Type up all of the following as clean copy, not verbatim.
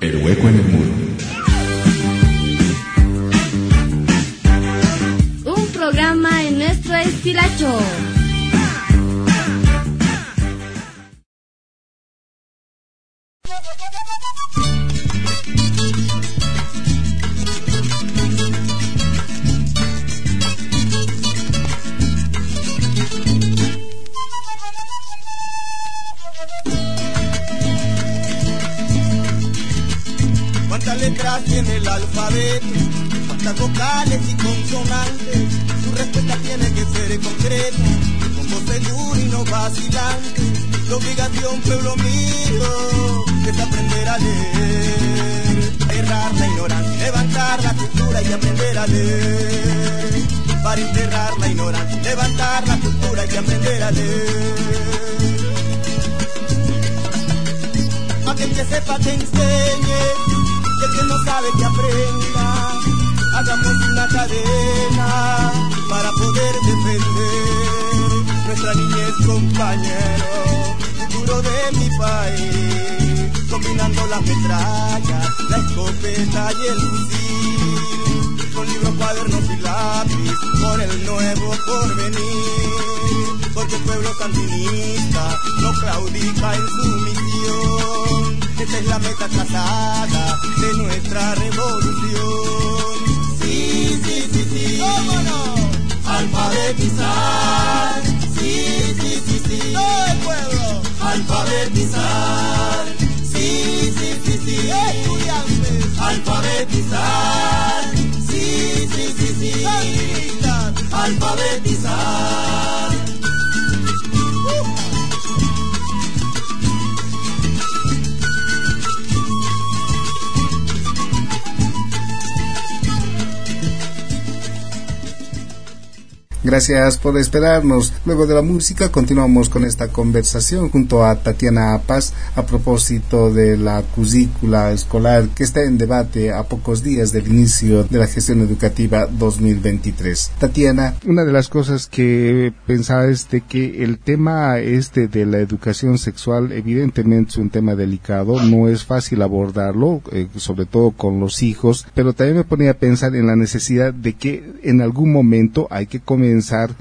El hueco en el muro. Un programa en nuestro estilacho. ¿Cuántas letras tiene el alfabeto? ¿Cuántas vocales y consonantes? Su respuesta tiene que ser concreta, con voz segura y no vacilante. La obligación, pueblo mío, es aprender a leer, errar la ignorancia, levantar la cultura y aprender a leer. Para enterrar la ignorancia, levantar la cultura y aprender a leer. Aquel que sepa que enseñe, y el que no sabe que aprenda. Hagamos una cadena para poder defender nuestra niñez, compañero, futuro de mi país. Combinando las metrallas, la escopeta y el fusil, con libros, cuadernos y lápiz, por el nuevo porvenir. Porque el pueblo sandinista no claudica en su misión. Esa es la meta trazada de nuestra revolución. Sí, sí, sí, sí, ¿cómo no? Alfabetizar. Sí, sí, sí, sí, todo el pueblo. Alfabetizar. Sí, sí, sí, sí, estudiantes. Alfabetizar. Sí, sí, sí, sí, sandinistas. Alfabetizar. Gracias por esperarnos. Luego de la música continuamos con esta conversación junto a Tatiana Paz a propósito de la currícula escolar que está en debate a pocos días del inicio de la gestión educativa 2023. Tatiana, una de las cosas que pensaba es de que el tema de la educación sexual evidentemente es un tema delicado, no es fácil abordarlo, sobre todo con los hijos, pero también me ponía a pensar en la necesidad de que en algún momento hay que comenzar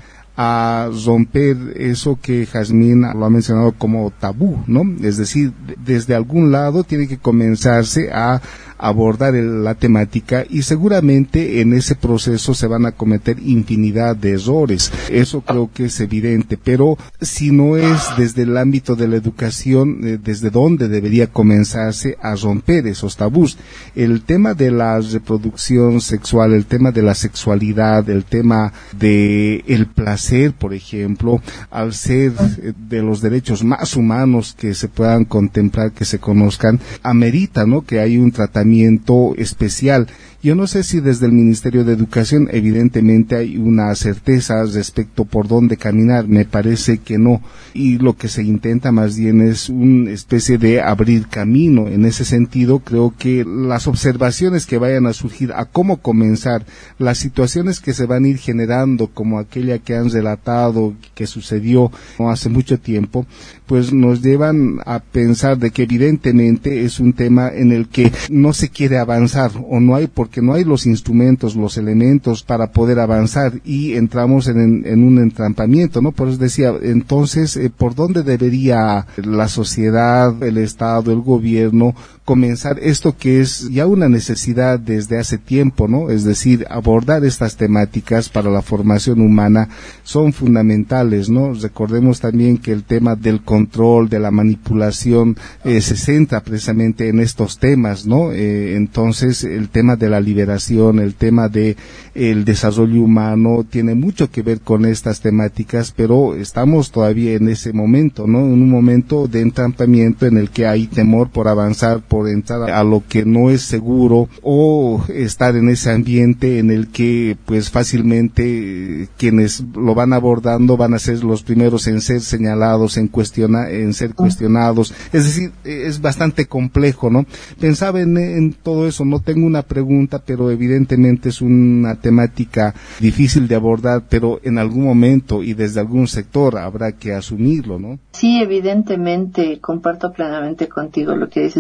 a romper eso que Jazmín lo ha mencionado como tabú, ¿no? Es decir, desde algún lado tiene que comenzarse a abordar la temática y seguramente en ese proceso se van a cometer infinidad de errores. Eso creo que es evidente, pero si no es desde el ámbito de la educación, desde dónde debería comenzarse a romper esos tabús. El tema de la reproducción sexual, el tema de la sexualidad, el tema de el placer, por ejemplo, al ser de los derechos más humanos que se puedan contemplar, que se conozcan, amerita, ¿no?, que hay un tratamiento especial. Yo no sé si desde el Ministerio de Educación evidentemente hay una certeza respecto por dónde caminar, me parece que no, y lo que se intenta más bien es una especie de abrir camino. En ese sentido creo que las observaciones que vayan a surgir a cómo comenzar, las situaciones que se van a ir generando como aquella que han relatado que sucedió no hace mucho tiempo, pues nos llevan a pensar de que evidentemente es un tema en el que no se quiere avanzar o no hay, porque no hay los instrumentos, los elementos para poder avanzar y entramos en un entrampamiento, ¿no? Por eso decía, entonces, ¿por dónde debería la sociedad, el Estado, el gobierno comenzar esto que es ya una necesidad desde hace tiempo, ¿no? Es decir, abordar estas temáticas para la formación humana son fundamentales, ¿no? Recordemos también que el tema del control, de la manipulación, se centra precisamente en estos temas, ¿no? Entonces, el tema de la liberación, el tema de el desarrollo humano tiene mucho que ver con estas temáticas, pero estamos todavía en ese momento, ¿no? En un momento de entrampamiento en el que hay temor por avanzar, por entrar a lo que no es seguro o estar en ese ambiente en el que pues fácilmente quienes lo van abordando van a ser los primeros en ser señalados, en ser cuestionados. Es decir, es bastante complejo, ¿no? Pensaba en todo eso, no tengo una pregunta, pero evidentemente es una temática difícil de abordar, pero en algún momento y desde algún sector habrá que asumirlo, ¿no? Sí, evidentemente, comparto plenamente contigo lo que dices, que en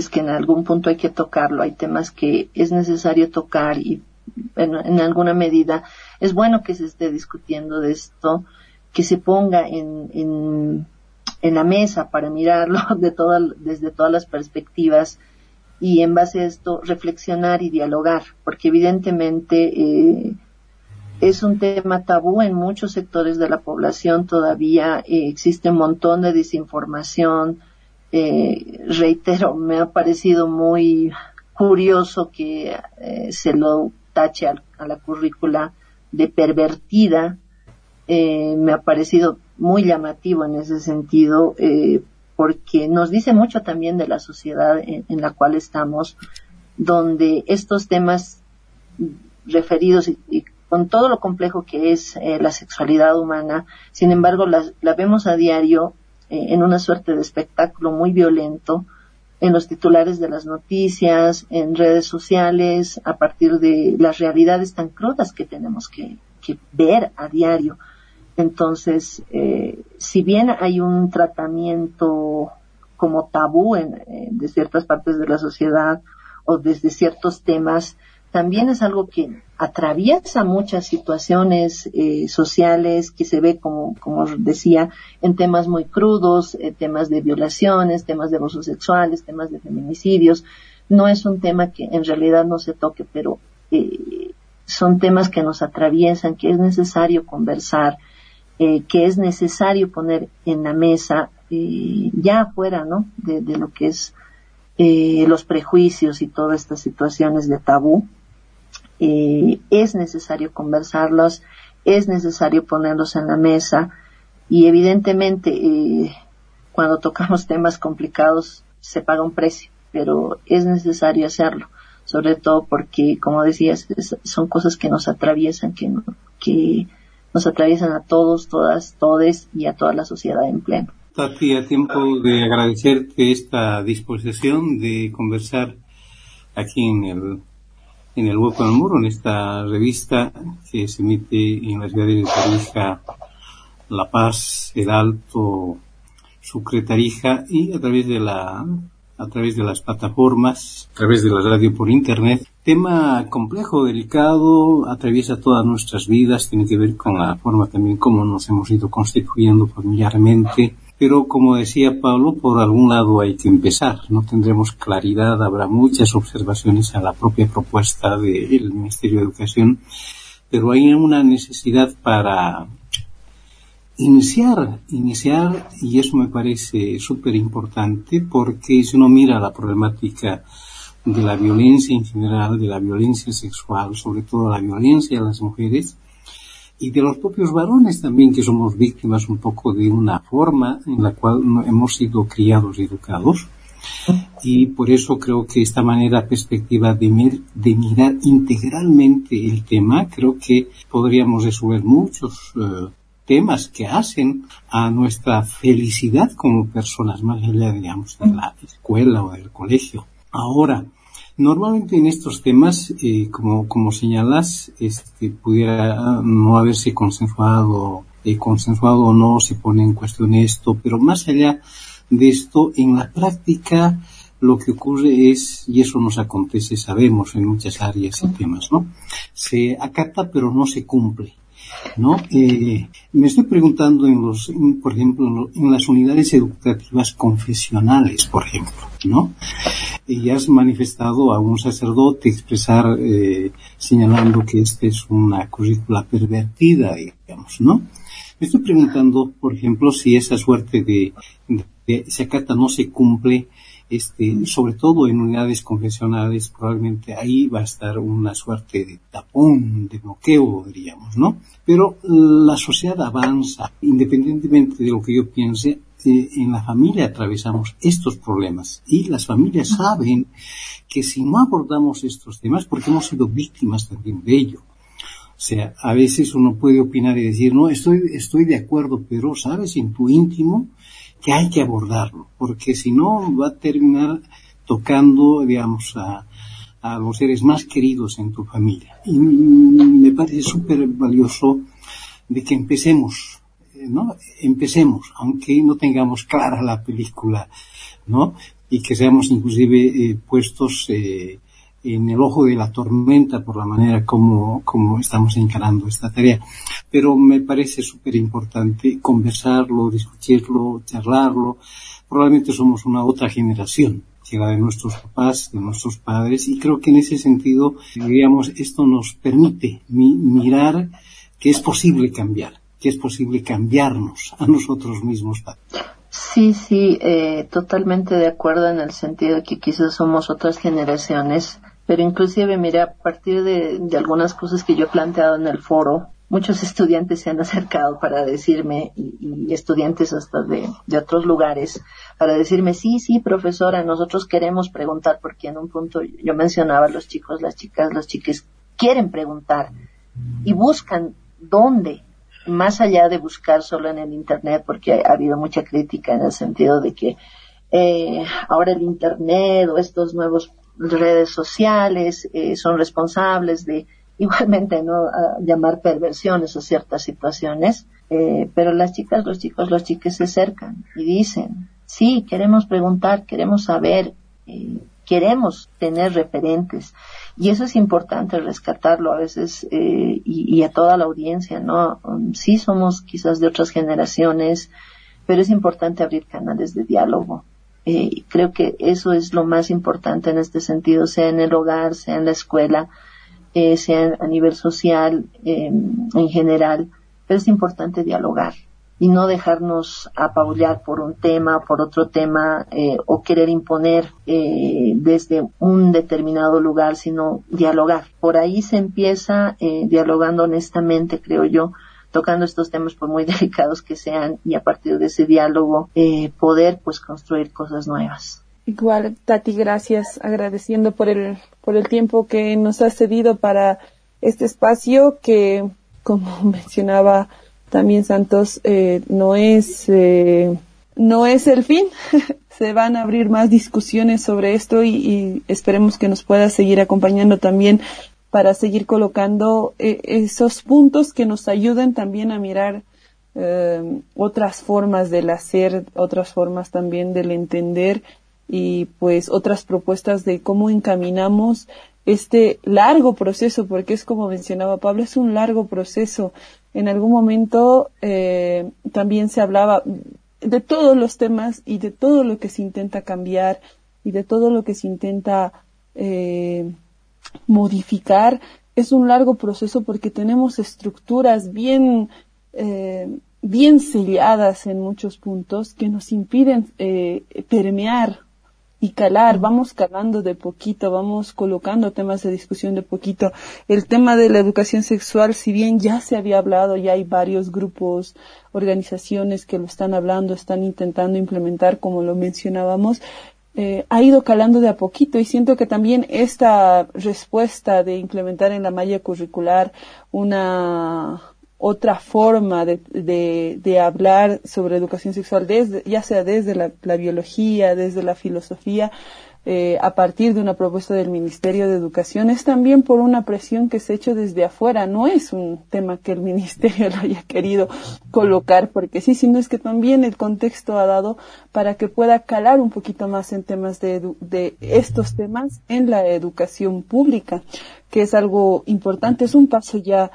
algún punto hay que tocarlo, hay temas que es necesario tocar y en alguna medida es bueno que se esté discutiendo de esto, que se ponga en la mesa para mirarlo desde todas las perspectivas y en base a esto reflexionar y dialogar, porque evidentemente es un tema tabú en muchos sectores de la población todavía, existe un montón de desinformación, reitero, me ha parecido muy curioso que se lo tache a la currícula de pervertida, me ha parecido muy llamativo en ese sentido, porque nos dice mucho también de la sociedad en la cual estamos, donde estos temas referidos y con todo lo complejo que es la sexualidad humana, sin embargo la vemos a diario en una suerte de espectáculo muy violento, en los titulares de las noticias, en redes sociales, a partir de las realidades tan crudas que tenemos que ver a diario. Entonces, si bien hay un tratamiento como tabú de ciertas partes de la sociedad o desde ciertos temas, también es algo que atraviesa muchas situaciones sociales, que se ve, como decía, en temas muy crudos, temas de violaciones, temas de abusos sexuales, temas de feminicidios. No es un tema que en realidad no se toque, pero son temas que nos atraviesan, que es necesario conversar, que es necesario poner en la mesa, ya afuera, ¿no?, de lo que es los prejuicios y todas estas situaciones de tabú. Es necesario conversarlos, es necesario ponerlos en la mesa y evidentemente cuando tocamos temas complicados se paga un precio, pero es necesario hacerlo, sobre todo porque, como decías, son cosas que nos atraviesan, que nos atraviesan a todos, todas, todes y a toda la sociedad en pleno. Tati, a tiempo de agradecerte esta disposición de conversar aquí en el Hueco del Muro, en esta revista que se emite en las ciudades de Tarija, La Paz, El Alto, Sucre, Tarija y a través de las plataformas, a través de la radio por internet. Tema complejo, delicado, atraviesa todas nuestras vidas, tiene que ver con la forma también como nos hemos ido constituyendo familiarmente. Pero, como decía Pablo, por algún lado hay que empezar. No tendremos claridad, habrá muchas observaciones a la propia propuesta del Ministerio de Educación, pero hay una necesidad para iniciar, y eso me parece súper importante, porque si uno mira la problemática de la violencia en general, de la violencia sexual, sobre todo la violencia a las mujeres, y de los propios varones también, que somos víctimas un poco de una forma en la cual hemos sido criados y educados. Y por eso creo que esta perspectiva de mirar integralmente el tema, creo que podríamos resolver muchos temas que hacen a nuestra felicidad como personas, más allá, digamos, de la escuela o del colegio. Ahora, normalmente en estos temas, como señalas, pudiera no haberse consensuado o no, se pone en cuestión esto, pero más allá de esto, en la práctica, lo que ocurre es, y eso nos acontece, sabemos, en muchas áreas y temas, ¿no? Se acata, pero no se cumple, ¿no? Me estoy preguntando por ejemplo, en las unidades educativas confesionales, por ejemplo, ¿no? Y has manifestado a un sacerdote expresar, señalando que esta es una currícula pervertida, digamos, ¿no? Me estoy preguntando, por ejemplo, si esa suerte de se acata no se cumple, sobre todo en unidades confesionales, probablemente ahí va a estar una suerte de tapón, de bloqueo, diríamos, ¿no? Pero la sociedad avanza, independientemente de lo que yo piense, en la familia atravesamos estos problemas y las familias saben que si no abordamos estos temas, porque hemos sido víctimas también de ello. O sea, a veces uno puede opinar y decir, no, estoy de acuerdo, pero sabes en tu íntimo que hay que abordarlo, porque si no va a terminar tocando, digamos, a los seres más queridos en tu familia. Y me parece súper valioso de que empecemos, ¿no? Empecemos, aunque no tengamos clara la película, ¿no? y que seamos inclusive puestos en el ojo de la tormenta por la manera como estamos encarando esta tarea. Pero me parece súper importante conversarlo, discutirlo, charlarlo. Probablemente somos una otra generación, que la de nuestros papás, de nuestros padres, y creo que en ese sentido, diríamos, esto nos permite mirar que es posible cambiar, que es posible cambiarnos a nosotros mismos. Sí, totalmente de acuerdo en el sentido de que quizás somos otras generaciones, pero inclusive, mira, a partir de algunas cosas que yo he planteado en el foro, muchos estudiantes se han acercado para decirme, y estudiantes hasta de otros lugares, para decirme, sí, profesora, nosotros queremos preguntar, porque en un punto yo mencionaba, los chicos, las chicas, los chiques quieren preguntar y buscan dónde, más allá de buscar solo en el Internet, porque ha habido mucha crítica en el sentido de que ahora el Internet o estos nuevos redes sociales son responsables de igualmente no llamar perversiones a ciertas situaciones, pero las chicas, los chicos, los chiques se acercan y dicen, sí, queremos preguntar, queremos saber, queremos tener referentes, y eso es importante rescatarlo a veces, y a toda la audiencia, ¿no? Sí somos quizás de otras generaciones, pero es importante abrir canales de diálogo. Creo que eso es lo más importante en este sentido, sea en el hogar, sea en la escuela, sea a nivel social, en general, pero es importante dialogar y no dejarnos apabullar por un tema, por otro tema, o querer imponer desde un determinado lugar, sino dialogar. Por ahí se empieza dialogando honestamente, creo yo, tocando estos temas por muy delicados que sean, y a partir de ese diálogo poder pues construir cosas nuevas. Igual, Tati, gracias, agradeciendo por el tiempo que nos has cedido para este espacio que, como mencionaba también Santos, no es el fin. Se van a abrir más discusiones sobre esto y esperemos que nos pueda seguir acompañando también para seguir colocando esos puntos que nos ayuden también a mirar otras formas del hacer, otras formas también del entender, y pues otras propuestas de cómo encaminamos este largo proceso, porque es como mencionaba Pablo, es un largo proceso. En algún momento también se hablaba de todos los temas y de todo lo que se intenta cambiar y de todo lo que se intenta modificar. Es un largo proceso porque tenemos estructuras bien selladas en muchos puntos que nos impiden permear y calar. Vamos calando de poquito, vamos colocando temas de discusión de poquito. El tema de la educación sexual, si bien ya se había hablado, ya hay varios grupos, organizaciones que lo están hablando, están intentando implementar, como lo mencionábamos, ha ido calando de a poquito, y siento que también esta respuesta de implementar en la malla curricular una otra forma de hablar sobre educación sexual, ya sea desde la biología, desde la filosofía, a partir de una propuesta del Ministerio de Educación, es también por una presión que se ha hecho desde afuera. No es un tema que el Ministerio lo haya querido colocar porque sí, sino es que también el contexto ha dado para que pueda calar un poquito más en temas de estos temas en la educación pública, que es algo importante, es un paso ya,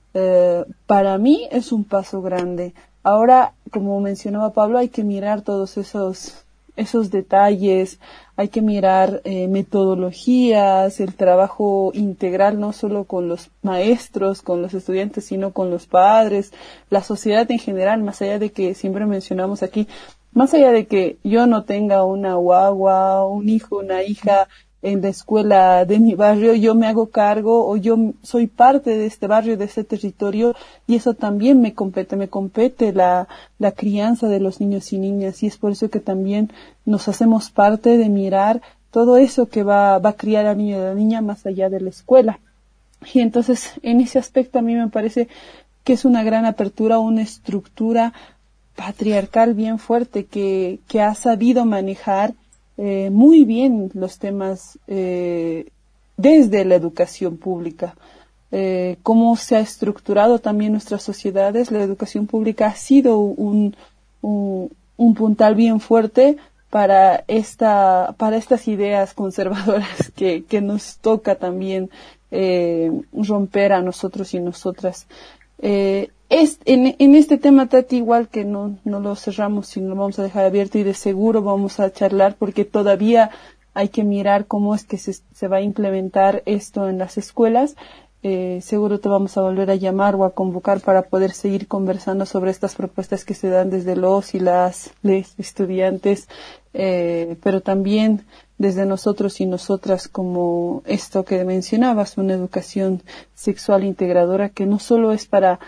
para mí es un paso grande. Ahora, como mencionaba Pablo, hay que mirar todos esos detalles, hay que mirar metodologías, el trabajo integral, no solo con los maestros, con los estudiantes, sino con los padres, la sociedad en general, más allá de que siempre mencionamos aquí, más allá de que yo no tenga una guagua, un hijo, una hija en la escuela de mi barrio, yo me hago cargo, o yo soy parte de este barrio, de este territorio, y eso también me compete la crianza de los niños y niñas, y es por eso que también nos hacemos parte de mirar todo eso que va a criar al niño y a la niña más allá de la escuela. Y entonces, en ese aspecto a mí me parece que es una gran apertura, una estructura patriarcal bien fuerte que ha sabido manejar muy bien los temas desde la educación pública. Cómo se ha estructurado también nuestras sociedades, la educación pública ha sido un puntal bien fuerte para estas ideas conservadoras que nos toca también romper a nosotros y nosotras. En este tema, Tati, igual que no lo cerramos, sino lo vamos a dejar abierto, y de seguro vamos a charlar, porque todavía hay que mirar cómo es que se va a implementar esto en las escuelas. Seguro te vamos a volver a llamar o a convocar para poder seguir conversando sobre estas propuestas que se dan desde los y las estudiantes, pero también desde nosotros y nosotras, como esto que mencionabas, una educación sexual integradora que no solo es para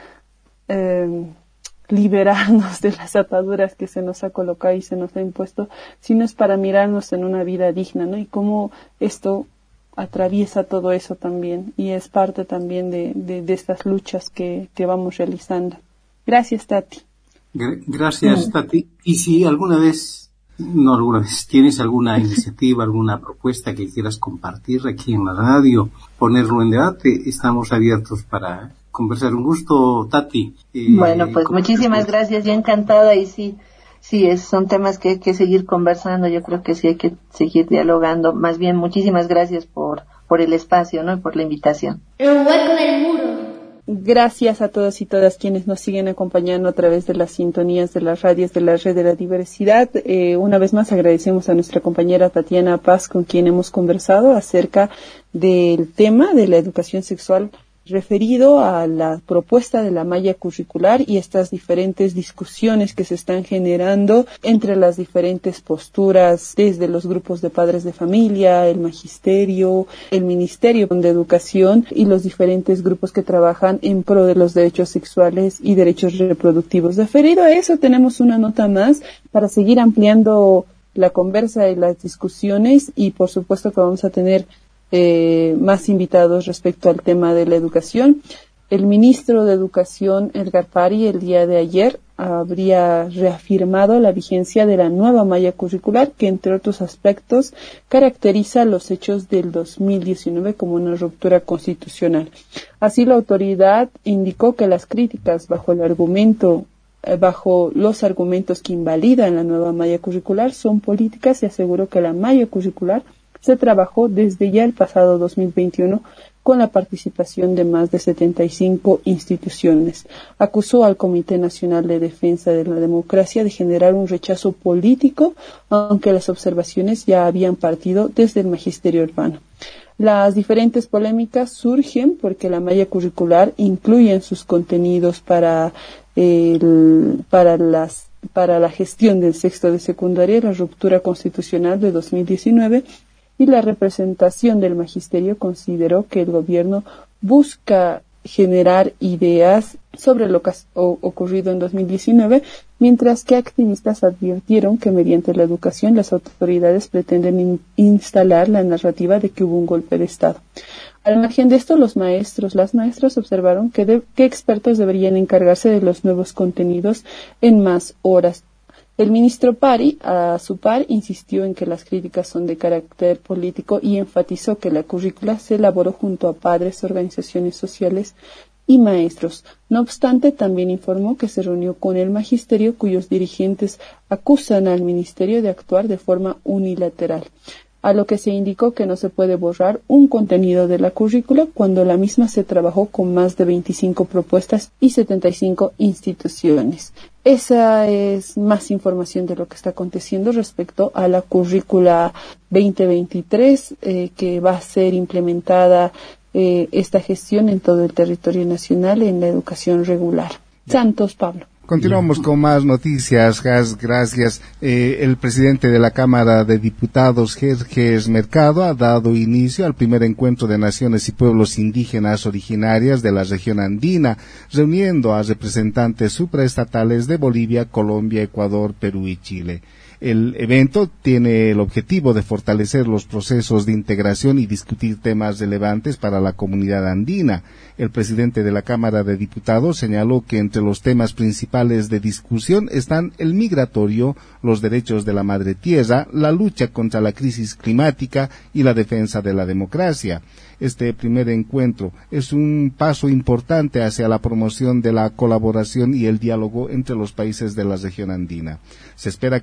liberarnos de las ataduras que se nos ha colocado y se nos ha impuesto, sino es para mirarnos en una vida digna, ¿no? Y cómo esto atraviesa todo eso también, y es parte también de estas luchas que vamos realizando. Gracias, Tati. Gracias, Tati. Y si alguna vez tienes alguna iniciativa, alguna propuesta que quieras compartir aquí en la radio, ponerlo en debate, estamos abiertos para conversar. Un gusto, Tati. Bueno, pues muchísimas gracias, yo encantada, y sí, son temas que hay que seguir conversando. Yo creo que sí hay que seguir dialogando. Más bien, muchísimas gracias por el espacio, ¿no? Y por la invitación. El hueco del muro. Gracias a todos y todas quienes nos siguen acompañando a través de las sintonías de las radios de la Red de la Diversidad. Una vez más agradecemos a nuestra compañera Tatiana Paz, con quien hemos conversado acerca del tema de la educación sexual referido a la propuesta de la malla curricular y estas diferentes discusiones que se están generando entre las diferentes posturas, desde los grupos de padres de familia, el magisterio, el Ministerio de Educación y los diferentes grupos que trabajan en pro de los derechos sexuales y derechos reproductivos. Referido a eso, tenemos una nota más para seguir ampliando la conversa y las discusiones, y por supuesto que vamos a tener más invitados respecto al tema de la educación. El ministro de Educación, Edgar Pari, el día de ayer habría reafirmado la vigencia de la nueva malla curricular, que entre otros aspectos caracteriza los hechos del 2019 como una ruptura constitucional. Así, la autoridad indicó que las críticas bajo los argumentos que invalidan la nueva malla curricular son políticas, y aseguró que la malla curricular se trabajó desde ya el pasado 2021 con la participación de más de 75 instituciones. Acusó al Comité Nacional de Defensa de la Democracia de generar un rechazo político, aunque las observaciones ya habían partido desde el magisterio urbano. Las diferentes polémicas surgen porque la malla curricular incluye en sus contenidos para la gestión del sexto de secundaria la ruptura constitucional de 2019, y la representación del magisterio consideró que el gobierno busca generar ideas sobre lo que ha ocurrido en 2019, mientras que activistas advirtieron que mediante la educación las autoridades pretenden instalar la narrativa de que hubo un golpe de Estado. Al margen de esto, las maestras observaron que expertos deberían encargarse de los nuevos contenidos en más horas. El ministro Pari, a su par, insistió en que las críticas son de carácter político y enfatizó que la currícula se elaboró junto a padres, organizaciones sociales y maestros. No obstante, también informó que se reunió con el magisterio, cuyos dirigentes acusan al ministerio de actuar de forma unilateral, a lo que se indicó que no se puede borrar un contenido de la currícula cuando la misma se trabajó con más de 25 propuestas y 75 instituciones. Esa es más información de lo que está aconteciendo respecto a la currícula 2023 que va a ser implementada esta gestión en todo el territorio nacional en la educación regular. Santos, Pablo. Continuamos con más noticias, gracias. El presidente de la Cámara de Diputados, Jerjes Mercado, ha dado inicio al primer encuentro de naciones y pueblos indígenas originarias de la región andina, reuniendo a representantes supraestatales de Bolivia, Colombia, Ecuador, Perú y Chile. El evento tiene el objetivo de fortalecer los procesos de integración y discutir temas relevantes para la comunidad andina. El presidente de la Cámara de Diputados señaló que entre los temas principales de discusión están el migratorio, los derechos de la madre tierra, la lucha contra la crisis climática y la defensa de la democracia. Este primer encuentro es un paso importante hacia la promoción de la colaboración y el diálogo entre los países de la región andina. Se espera que este evento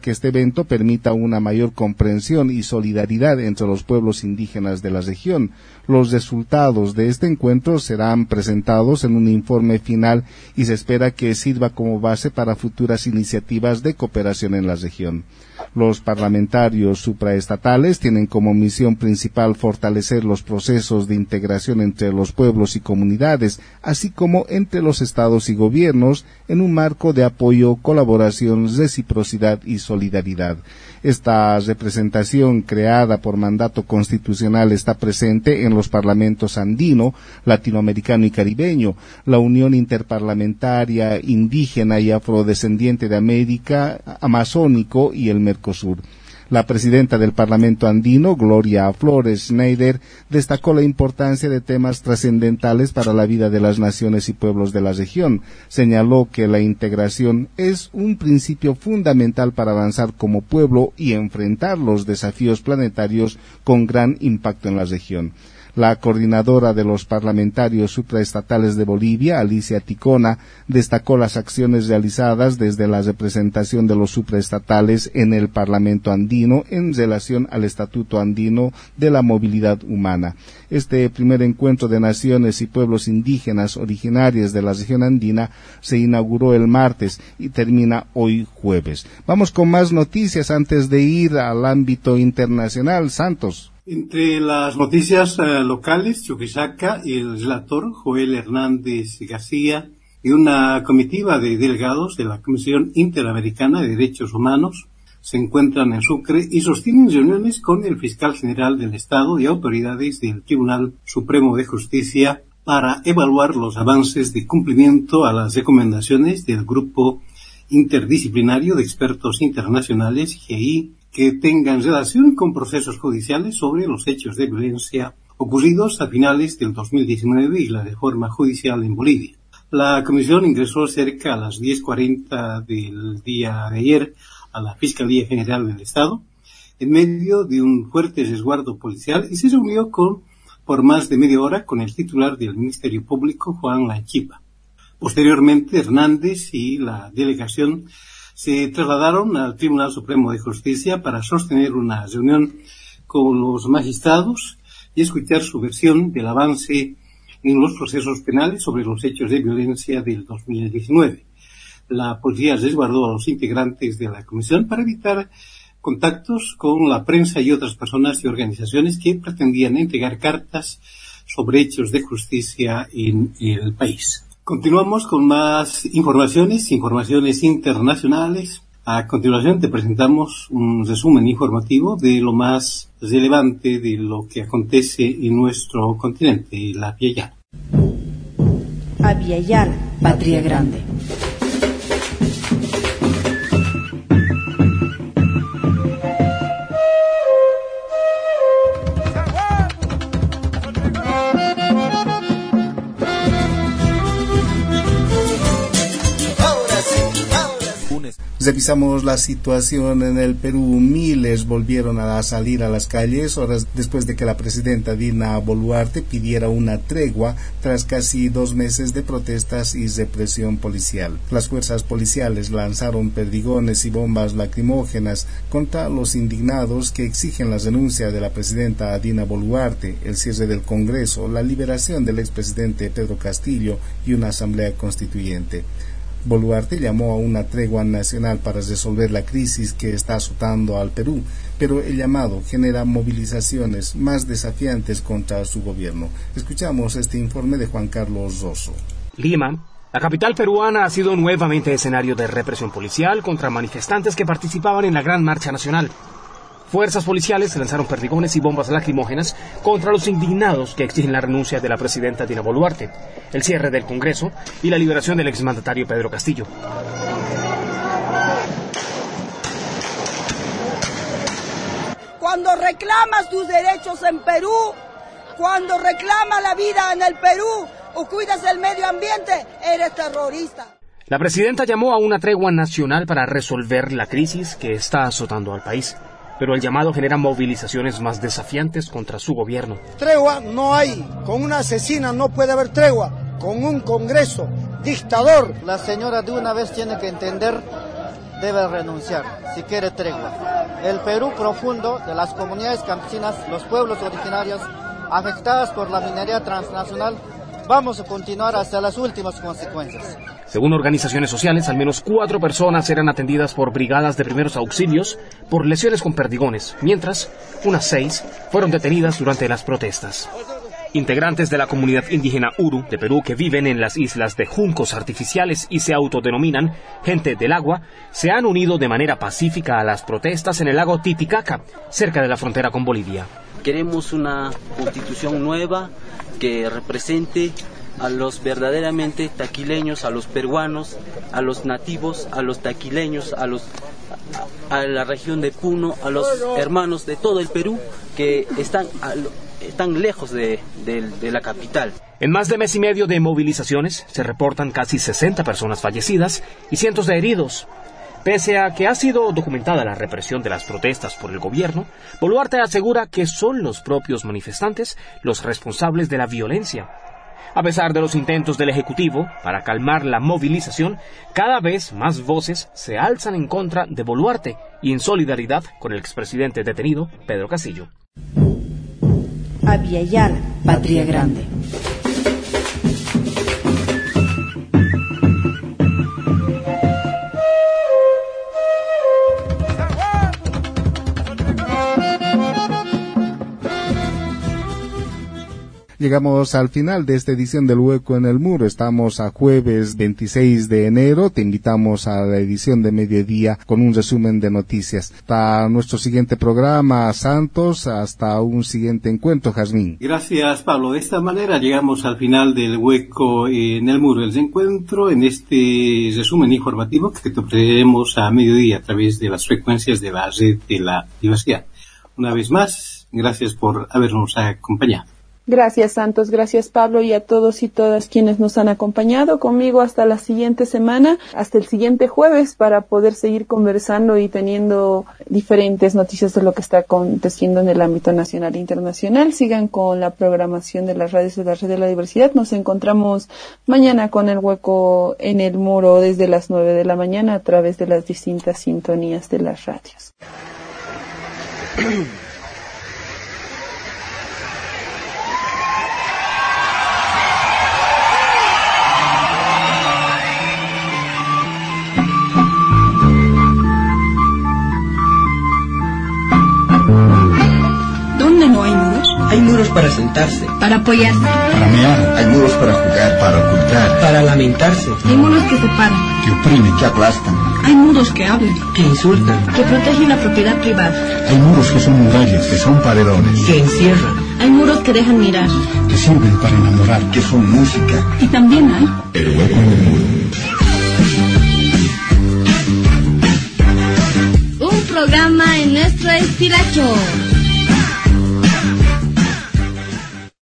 evento permita una mayor comprensión y solidaridad entre los pueblos indígenas de la región. Los resultados de este encuentro serán presentados en un informe final y se espera que sirva como base para futuras iniciativas de cooperación en la región. Los parlamentarios supraestatales tienen como misión principal fortalecer los procesos de integración entre los pueblos y comunidades, así como entre los estados y gobiernos, en un marco de apoyo, colaboración, reciprocidad y solidaridad. Esta representación creada por mandato constitucional está presente en los parlamentos andino, latinoamericano y caribeño, la Unión Interparlamentaria Indígena y Afrodescendiente de América, Amazónico y el Mercosur. La presidenta del Parlamento andino, Gloria Flores Schneider, destacó la importancia de temas trascendentales para la vida de las naciones y pueblos de la región. Señaló que la integración es un principio fundamental para avanzar como pueblo y enfrentar los desafíos planetarios con gran impacto en la región. La coordinadora de los parlamentarios supraestatales de Bolivia, Alicia Ticona, destacó las acciones realizadas desde la representación de los supraestatales en el Parlamento andino en relación al Estatuto Andino de la Movilidad Humana. Este primer encuentro de naciones y pueblos indígenas originarios de la región andina se inauguró el martes y termina hoy jueves. Vamos con más noticias antes de ir al ámbito internacional. Santos. Entre las noticias locales, Chuquisaca, el relator Joel Hernández García y una comitiva de delegados de la Comisión Interamericana de Derechos Humanos se encuentran en Sucre y sostienen reuniones con el fiscal general del Estado y autoridades del Tribunal Supremo de Justicia para evaluar los avances de cumplimiento a las recomendaciones del Grupo Interdisciplinario de Expertos Internacionales, GI, que tengan relación con procesos judiciales sobre los hechos de violencia ocurridos a finales del 2019 y la reforma judicial en Bolivia. La comisión ingresó cerca a las 10:40 del día de ayer a la Fiscalía General del Estado, en medio de un fuerte resguardo policial, y se reunió por más de media hora con el titular del Ministerio Público, Juan Lanchipa. Posteriormente, Hernández y la delegación se trasladaron al Tribunal Supremo de Justicia para sostener una reunión con los magistrados y escuchar su versión del avance en los procesos penales sobre los hechos de violencia del 2019. La policía resguardó a los integrantes de la comisión para evitar contactos con la prensa y otras personas y organizaciones que pretendían entregar cartas sobre hechos de justicia en el país. Continuamos con más informaciones internacionales. A continuación te presentamos un resumen informativo de lo más relevante de lo que acontece en nuestro continente, la Via Yala. A Via Yala, patria grande. Revisamos la situación en el Perú. Miles volvieron a salir a las calles horas después de que la presidenta Dina Boluarte pidiera una tregua tras casi 2 meses de protestas y represión policial. Las fuerzas policiales lanzaron perdigones y bombas lacrimógenas contra los indignados que exigen la renuncia de la presidenta Dina Boluarte, el cierre del Congreso, la liberación del expresidente Pedro Castillo y una asamblea constituyente. Boluarte llamó a una tregua nacional para resolver la crisis que está azotando al Perú, pero el llamado genera movilizaciones más desafiantes contra su gobierno. Escuchamos este informe de Juan Carlos Rosso. Lima, la capital peruana, ha sido nuevamente escenario de represión policial contra manifestantes que participaban en la Gran Marcha Nacional. Fuerzas policiales lanzaron perdigones y bombas lacrimógenas contra los indignados que exigen la renuncia de la presidenta Dina Boluarte, el cierre del Congreso y la liberación del exmandatario Pedro Castillo. Cuando reclamas tus derechos en Perú, cuando reclamas la vida en el Perú o cuidas el medio ambiente, eres terrorista. La presidenta llamó a una tregua nacional para resolver la crisis que está azotando al país, pero el llamado genera movilizaciones más desafiantes contra su gobierno. Tregua no hay. Con una asesina no puede haber tregua. Con un Congreso dictador. La señora de una vez tiene que entender debe renunciar si quiere tregua. El Perú profundo de las comunidades campesinas, los pueblos originarios afectadas por la minería transnacional, vamos a continuar hasta las últimas consecuencias. Según organizaciones sociales, al menos 4 personas eran atendidas por brigadas de primeros auxilios por lesiones con perdigones, mientras unas 6 fueron detenidas durante las protestas. Integrantes de la comunidad indígena Uru de Perú que viven en las islas de juncos artificiales y se autodenominan gente del agua, se han unido de manera pacífica a las protestas en el lago Titicaca, cerca de la frontera con Bolivia. Queremos una constitución nueva que represente a los verdaderamente taquileños, a los peruanos, a los nativos, a los taquileños, a la región de Puno, a los hermanos de todo el Perú que están lejos de la capital. En más de mes y medio de movilizaciones se reportan casi 60 personas fallecidas y cientos de heridos. Pese a que ha sido documentada la represión de las protestas por el gobierno, Boluarte asegura que son los propios manifestantes los responsables de la violencia. A pesar de los intentos del Ejecutivo para calmar la movilización, cada vez más voces se alzan en contra de Boluarte y en solidaridad con el expresidente detenido, Pedro Castillo. Abiyala, Patria Grande. Llegamos al final de esta edición del Hueco en el Muro. Estamos a jueves 26 de enero. Te invitamos a la edición de mediodía con un resumen de noticias. Hasta nuestro siguiente programa, Santos. Hasta un siguiente encuentro, Jazmín. Gracias, Pablo. De esta manera llegamos al final del Hueco en el Muro. El encuentro en este resumen informativo que te ofreceremos a mediodía a través de las frecuencias de la red de la diversidad. Una vez más, gracias por habernos acompañado. Gracias, Santos, gracias, Pablo, y a todos y todas quienes nos han acompañado conmigo hasta la siguiente semana, hasta el siguiente jueves, para poder seguir conversando y teniendo diferentes noticias de lo que está aconteciendo en el ámbito nacional e internacional. Sigan con la programación de las radios de la Red de la Diversidad. Nos encontramos mañana con el Hueco en el Muro desde las 9 de la mañana a través de las distintas sintonías de las radios. Hay muros para sentarse, para apoyarse, para mear. Hay muros para jugar, para ocultar, para lamentarse. Hay muros que separan, que oprimen, que aplastan. Hay muros que hablan, que insultan, que protegen la propiedad privada. Hay muros que son murallas, que son paredones, que encierran. Hay muros que dejan mirar, que sirven para enamorar, que son música. Y también hay el hueco en el muro. Un programa en nuestro estilacho.